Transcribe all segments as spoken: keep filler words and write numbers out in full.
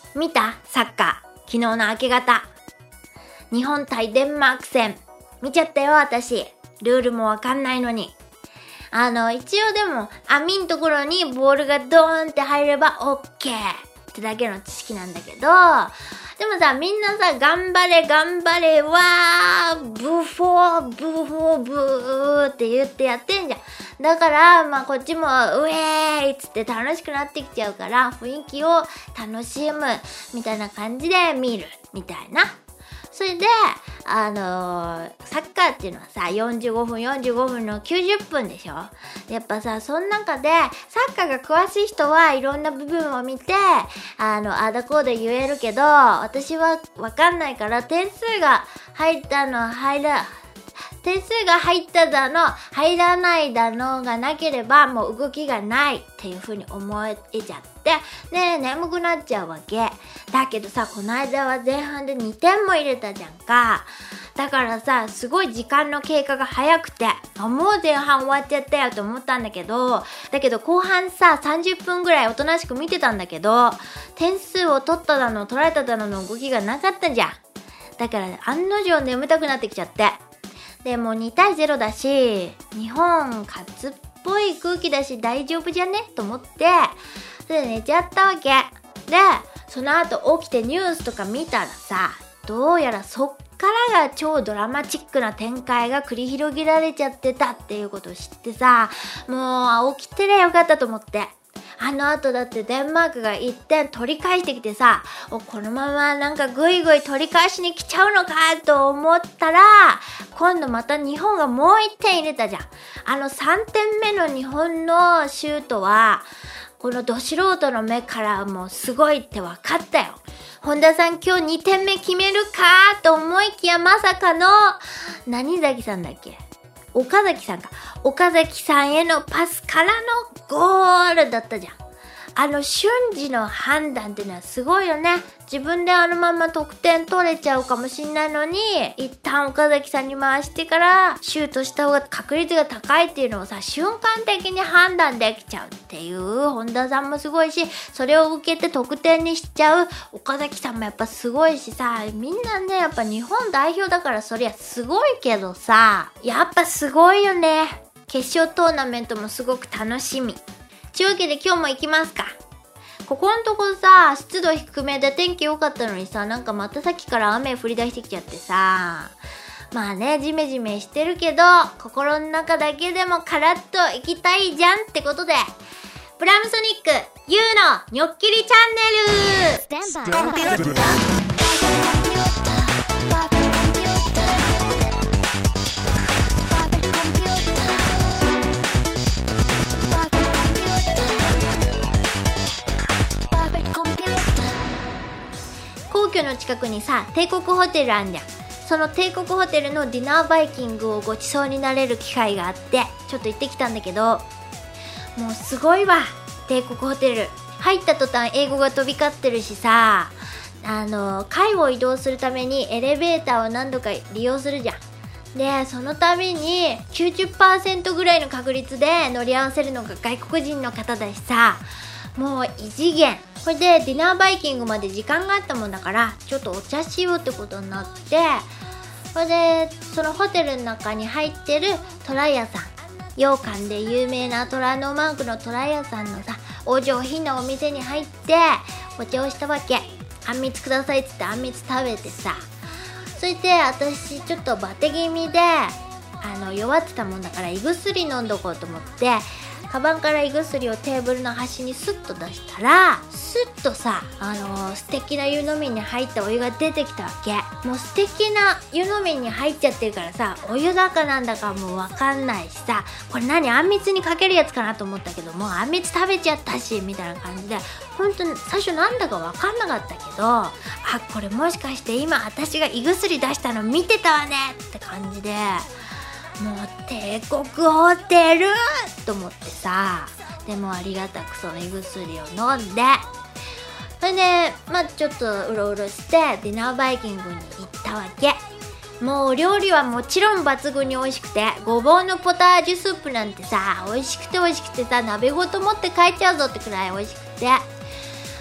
見た？サッカー。昨日の明け方。日本対デンマーク戦。見ちゃったよ、私。ルールもわかんないのに。あの、一応でも、網んところにボールがドーンって入ればオッケーってだけの知識なんだけど、でもさ、みんなさ、頑張れ頑張れ、わー、ブフォー、ブフォー、ブーって言ってやってんじゃん。だから、まあこっちも、ウェーイっつって楽しくなってきちゃうから、雰囲気を楽しむ、みたいな感じで見る、みたいな。それで、あのー、サッカーっていうのはさ、よんじゅうごふんよんじゅうごふんのきゅうじゅっぷんでしょ。やっぱさ、その中でサッカーが詳しい人はいろんな部分を見て、あの、あだこうで言えるけど、私はわかんないから点数が入ったの入ら点数が入っただの入らないだのがなければもう動きがないっていう風に思えちゃってで眠くなっちゃうわけだけどさ、この間は前半でにてんも入れたじゃんか。だからさ、すごい時間の経過が早くて、あ、もう前半終わっちゃったよと思ったんだけど、だけど後半ささんじゅっぷんぐらいおとなしく見てたんだけど、点数を取っただの取られただのの動きがなかったじゃん。だから案の定眠たくなってきちゃって、でもにたいゼロだし、日本勝つっぽい空気だし大丈夫じゃねと思って、それで寝ちゃったわけ。で、その後起きてニュースとか見たらさ、どうやらそっからが超ドラマチックな展開が繰り広げられちゃってたっていうことを知ってさ、もう起きてりゃよかったと思って。あの後だってデンマークがいってん取り返してきてさ、おこのままなんかグイグイ取り返しに来ちゃうのかと思ったら、今度また日本がもういってん入れたじゃん。あのさんてんめの日本のシュートは、このど素人の目からもすごいって分かったよ。本田さん今日にてんめ決めるかと思いきや、まさかの何崎さんだっけ、岡崎さんか。岡崎さんへのパスからのゴールだったじゃん。あの瞬時の判断っていうのはすごいよね。自分であのまま得点取れちゃうかもしんないのに、一旦岡崎さんに回してからシュートした方が確率が高いっていうのをさ、瞬間的に判断できちゃうっていう本田さんもすごいし、それを受けて得点にしちゃう岡崎さんもやっぱすごいしさ、みんなねやっぱ日本代表だからそりゃすごいけどさ、やっぱすごいよね。決勝トーナメントもすごく楽しみ。というわけで今日も行きますか。ここのとこさ、湿度低めで天気良かったのにさ、なんかまたさっきから雨降り出してきちゃってさ、まあね、ジメジメしてるけど、心の中だけでもカラッと行きたいじゃんってことで、プラムソニック ユー のニョッキリチャンネル。皇居の近くにさ、帝国ホテルあんじゃん。その帝国ホテルのディナーバイキングをご馳走になれる機会があって、ちょっと行ってきたんだけど、もうすごいわ、帝国ホテル。入った途端英語が飛び交ってるしさ、あの階を移動するためにエレベーターを何度か利用するじゃん。で、その度に きゅうじゅっパーセント ぐらいの確率で乗り合わせるのが外国人の方だしさ、もう異次元。これでディナーバイキングまで時間があったもんだから、ちょっとお茶しようってことになって、これでそのホテルの中に入ってる虎屋さん、羊羹で有名な虎のマークの虎屋さんのさ、お上品なお店に入ってお茶をしたわけ。あんみつくださいっつってあんみつ食べてさ、それで私ちょっとバテ気味であの弱ってたもんだから胃薬飲んどこうと思って、カバンから胃薬をテーブルの端にスッと出したら、スッとさ、あのー、素敵な湯飲みに入ったお湯が出てきたわけ。もう素敵な湯飲みに入っちゃってるからさ、お湯だかなんだかもうわかんないしさ、これ何、あんみつにかけるやつかなと思ったけども、あんみつ食べちゃったしみたいな感じで、本当に最初なんだかわかんなかったけど、あ、これもしかして今私が胃薬出したの見てたわねって感じで、もう帝国ホテルと思ってさ、でもありがたくその胃薬を飲んで、それでまあちょっとうろうろしてディナーバイキングに行ったわけ。もうお料理はもちろん抜群に美味しくて、ごぼうのポタージュスープなんてさ、美味しくて美味しくてさ、鍋ごと持って帰っちゃうぞってくらい美味しくて、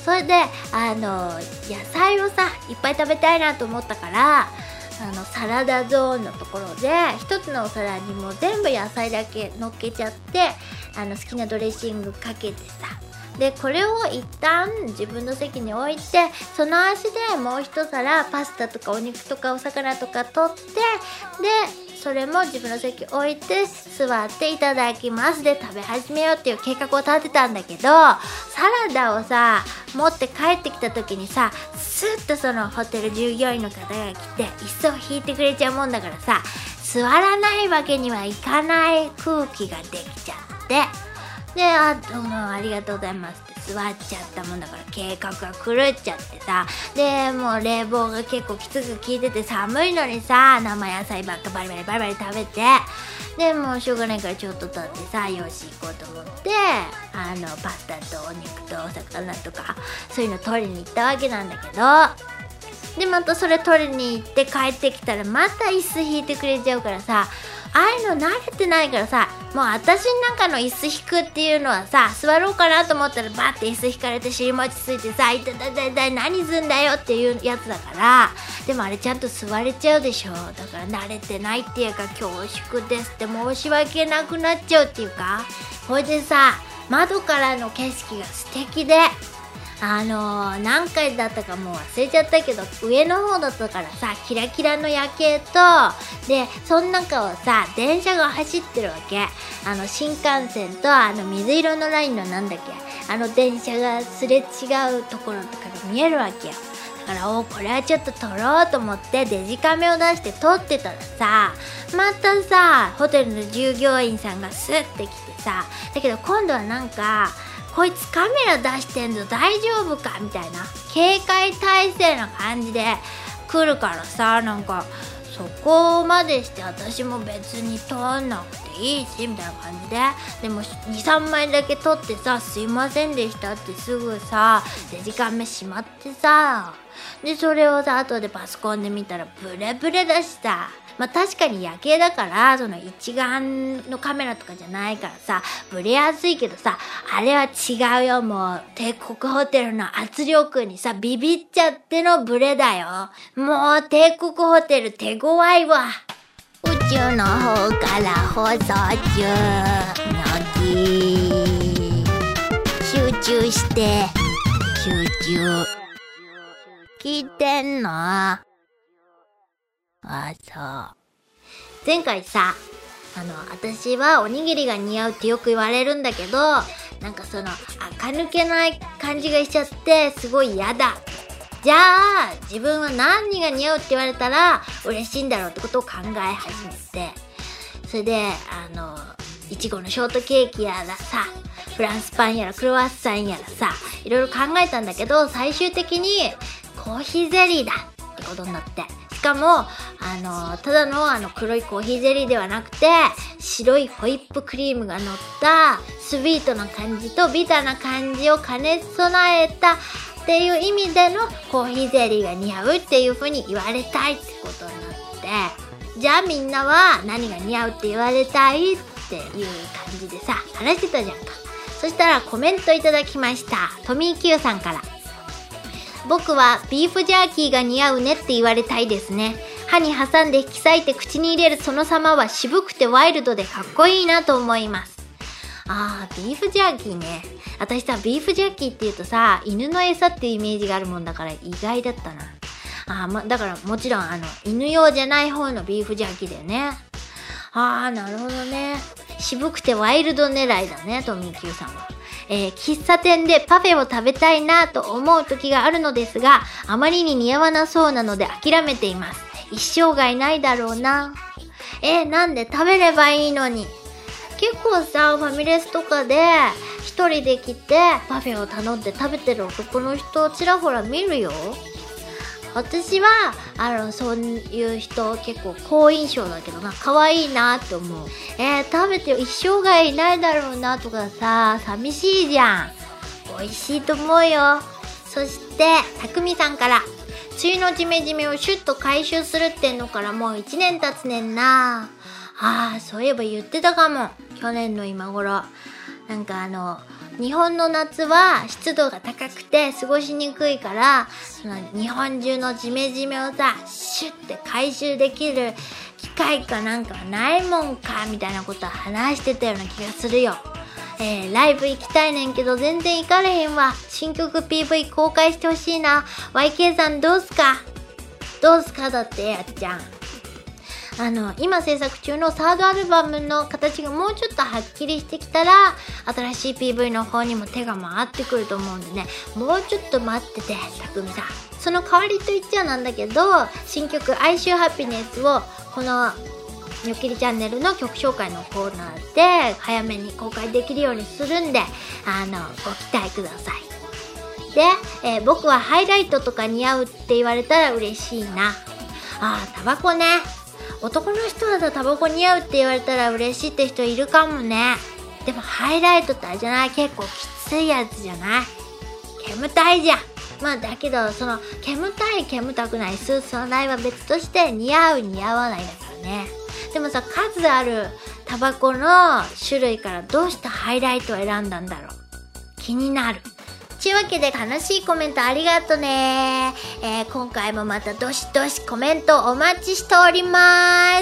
それであの野菜をさいっぱい食べたいなと思ったから、あのサラダゾーンのところで一つのお皿にもう全部野菜だけ乗っけちゃって、あの好きなドレッシングかけてさ、でこれを一旦自分の席に置いて、その足でもう一皿パスタとかお肉とかお魚とか取って、でそれも自分の席置いて座っていただきますで食べ始めようっていう計画を立てたんだけど、サラダをさ持って帰ってきた時にさ、スッとそのホテル従業員の方が来て椅子を引いてくれちゃうもんだからさ、座らないわけにはいかない空気ができちゃって、で、あ、どうもありがとうございますって座っちゃったもんだから計画が狂っちゃってさ、でもう冷房が結構きつく効いてて寒いのにさ、生野菜ばっかバリバリバリバリ食べて、でもうしょうがないからちょっと経ってさ、よし行こうと思って、あのパスタとお肉とお魚とかそういうの取りに行ったわけなんだけど、でまたそれ取りに行って帰ってきたらまた椅子引いてくれちゃうからさ、ああいうの慣れてないからさ、もう私の中の椅子引くっていうのはさ、座ろうかなと思ったらバッて椅子引かれて尻餅ついてさ、痛い痛い痛い痛い何すんだよっていうやつだから、でもあれちゃんと座れちゃうでしょ。だから慣れてないっていうか恐縮ですって申し訳なくなっちゃうっていうか、ほいでさ、窓からの景色が素敵で、あのー、何回だったかもう忘れちゃったけど、上の方だったからさ、キラキラの夜景と、でその中をさ電車が走ってるわけ。あの新幹線とあの水色のラインのなんだっけ、あの電車がすれ違うところとかが見えるわけよ。だからおこれはちょっと撮ろうと思ってデジカメを出して撮ってたらさ、またさホテルの従業員さんがスッて来てさ、だけど今度はなんかこいつカメラ出してんの大丈夫かみたいな警戒態勢な感じで来るからさ、なんかそこまでして私も別に撮んなくていいしみたいな感じで、でも にさんまいだけ撮ってさ、すいませんでしたってすぐさデジカメしまってさ、でそれをさ後でパソコンで見たらブレブレだしさ、まあ確かに夜景だからその一眼のカメラとかじゃないからさブレやすいけどさ、あれは違うよ。もう帝国ホテルの圧力にさビビっちゃってのブレだよ。もう帝国ホテル手強いわ。宇宙の方から放送中のぎ集中して集中聞いてんの？あ、そう。前回さ、あの、私はおにぎりが似合うってよく言われるんだけど、なんかその、垢抜けない感じがしちゃって、すごい嫌だ。じゃあ、自分は何が似合うって言われたら嬉しいんだろうってことを考え始めて、それで、あの、いちごのショートケーキやらさ、フランスパンやらクロワッサンやらさ、いろいろ考えたんだけど、最終的にコーヒーゼリーだってことになって、しかもあのただのあの黒いコーヒーゼリーではなくて、白いホイップクリームが乗ったスイートな感じとビターな感じを兼ね備えたっていう意味でのコーヒーゼリーが似合うっていう風に言われたいってことになって、じゃあみんなは何が似合うって言われたいっていう感じでさ話してたじゃんか。そしたらコメントいただきました。トミー Q さんから、僕はビーフジャーキーが似合うねって言われたいですね。歯に挟んで引き裂いて口に入れるその様は渋くてワイルドでかっこいいなと思います。あー、ビーフジャーキーね。私さ、ビーフジャーキーって言うとさ、犬の餌っていうイメージがあるもんだから意外だったな。あー、ま、だからもちろんあの犬用じゃない方のビーフジャーキーだよね。あー、なるほどね。渋くてワイルド狙いだね、トミー Q さんは。えー、喫茶店でパフェを食べたいなと思う時があるのですが、あまりに似合わなそうなので諦めています。一生涯ないだろうな。えー、なんで？食べればいいのに。結構さ、ファミレスとかで一人で来てパフェを頼んで食べてる男の人ちらほら見るよ。私はあのそういう人結構好印象だけどな、可愛いなって思う。えー、食べてよ、一生涯いないだろうなとかさ、寂しいじゃん。美味しいと思うよ。そしてたくみさんから、梅雨のジメジメをシュッと回収するってんのからもう一年経つねんな。あー、そういえば言ってたかも。去年の今頃なんかあの日本の夏は湿度が高くて過ごしにくいから、その日本中のジメジメをさシュッて回収できる機械かなんかはないもんかみたいなことを話してたような気がするよ。えー、ライブ行きたいねんけど全然行かれへんわ。新曲 ピーブイ 公開してほしいな。 ワイケー さんどうすかどうすかだってやっちゃん。あの今制作中のサードアルバムの形がもうちょっとはっきりしてきたら新しい ピーブイ の方にも手が回ってくると思うんでね、もうちょっと待っててたくみさん。その代わりと言っちゃなんだけど、新曲哀愁ハピネスをこのニョッキリチャンネルの曲紹介のコーナーで早めに公開できるようにするんで、あのご期待ください。で、えー、僕はハイライトとか似合うって言われたら嬉しいな。あー、タバコね。男の人はさタバコ似合うって言われたら嬉しいって人いるかもね。でもハイライトってあれじゃない、結構きついやつじゃない？煙たいじゃん。まあだけどその煙たい煙たくないスーツの題は別として似合う似合わないだからね。でもさ数あるタバコの種類からどうしてハイライトを選んだんだろう、気になる。というわけで楽しいコメントありがとね、えー、今回もまたどしどしコメントお待ちしております。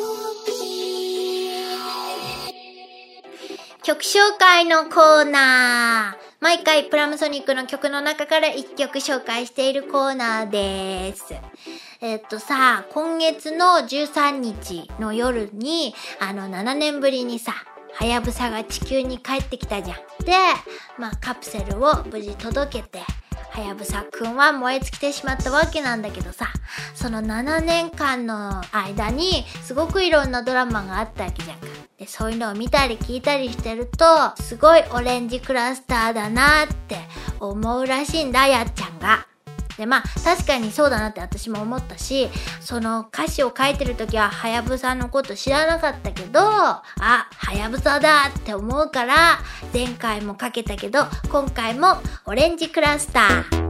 曲紹介のコーナー、毎回プラムソニックの曲の中からいっきょく紹介しているコーナーです。えっとさ、今月のじゅうさんにちの夜にあのななねんぶりにさはやぶさが地球に帰ってきたじゃん。で、まあカプセルを無事届けてはやぶさくんは燃え尽きてしまったわけなんだけどさ、そのななねんかんの間にすごくいろんなドラマがあったわけじゃんか。で、そういうのを見たり聞いたりしてるとすごいオレンジクラスターだなって思うらしいんだ、やっちゃんが。で、まあ確かにそうだなって私も思ったし、その歌詞を書いてる時ははやぶさのこと知らなかったけど、あ、はやぶさだって思うから前回もかけたけど今回もオレンジクラスター。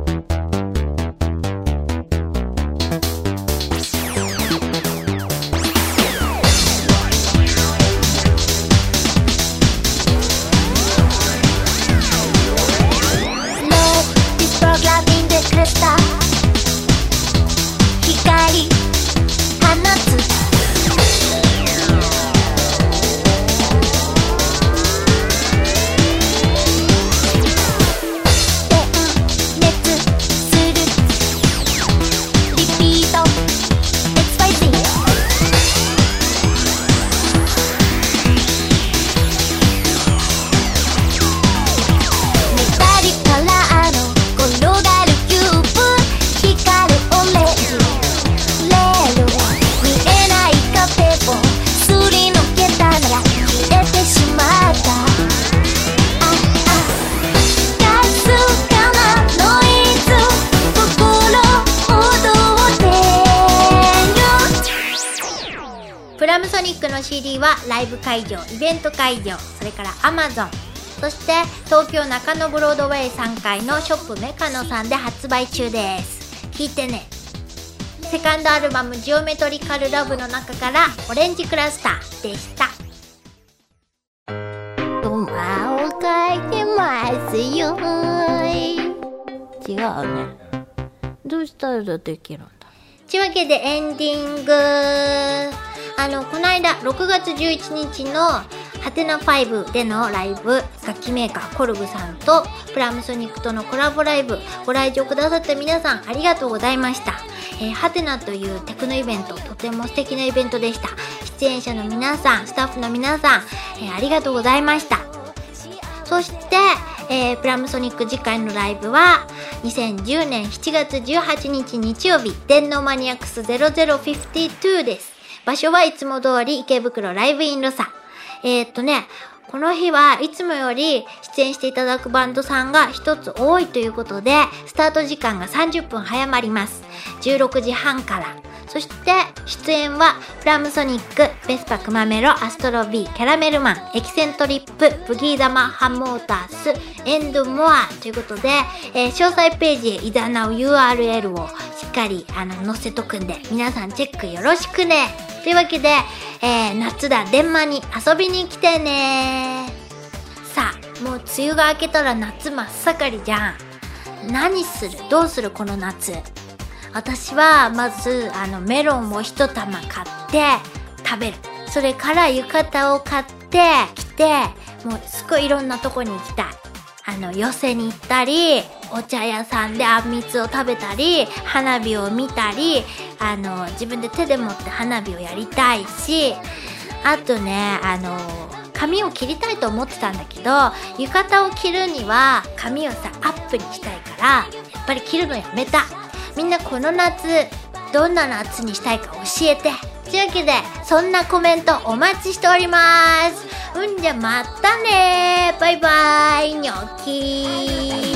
プラムソニックの シーディー はライブ会場、イベント会場、それから Amazon、 そして東京中野ブロードウェイさんかいのショップメカノさんで発売中です。聞いてね。セカンドアルバムジオメトリカルラブの中からオレンジクラスターでした。馬を描いてますよ。違うね。どうしたらできるんだ。というわけでエンディング。あのこの間ろくがつじゅういちにちのハテナファイブでのライブ、楽器メーカーコルグさんとプラムソニックとのコラボライブご来場くださった皆さんありがとうございました。えー、ハテナというテクノイベント、とても素敵なイベントでした。出演者の皆さん、スタッフの皆さん、えー、ありがとうございました。そして、えー、プラムソニック次回のライブはにせんじゅうねんしちがつじゅうはちにち日曜日、電脳マニアックスゼロゼロごにです。場所はいつも通り池袋ライブインロサ。えー、っとね、この日はいつもより出演していただくバンドさんが一つ多いということで、スタート時間がさんじゅっぷん早まります。じゅうろくじはんから。そして出演はプラムソニック、ベスパクマメロ、アストロ B、キャラメルマン、エキセントリップ、ブギー玉、ハンモータース、エンドモアということで、えー、詳細ページへいざなう ユーアールエル をしっかりあの載せとくんで、皆さんチェックよろしくね。というわけで、えー、夏だ電マに遊びに来てね。さあ、 もう梅雨が明けたら夏真っ盛りじゃん。何する？どうするこの夏。私はまずあのメロンを一玉買って食べる。それから浴衣を買って着て、もうすごいいろんなとこに行きたい。あの寄席に行ったり、お茶屋さんであんみつを食べたり、花火を見たり、あの自分で手で持って花火をやりたいし、あとね、あの髪を切りたいと思ってたんだけど、浴衣を着るには髪をさアップにしたいから、やっぱり着るのやめた。みんなこの夏どんな夏にしたいか教えて。というわけでそんなコメントお待ちしております。うんじゃまたねー、バイバイ、ニョキー。